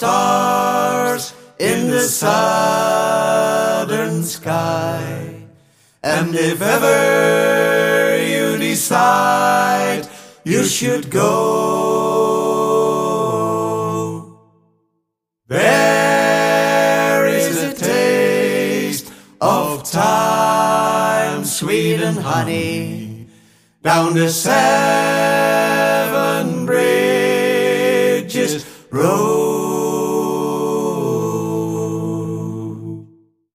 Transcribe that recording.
stars in the southern sky. And if ever you decide you should go, there is a taste of time, sweet and honey, down the Seven Bridges Road.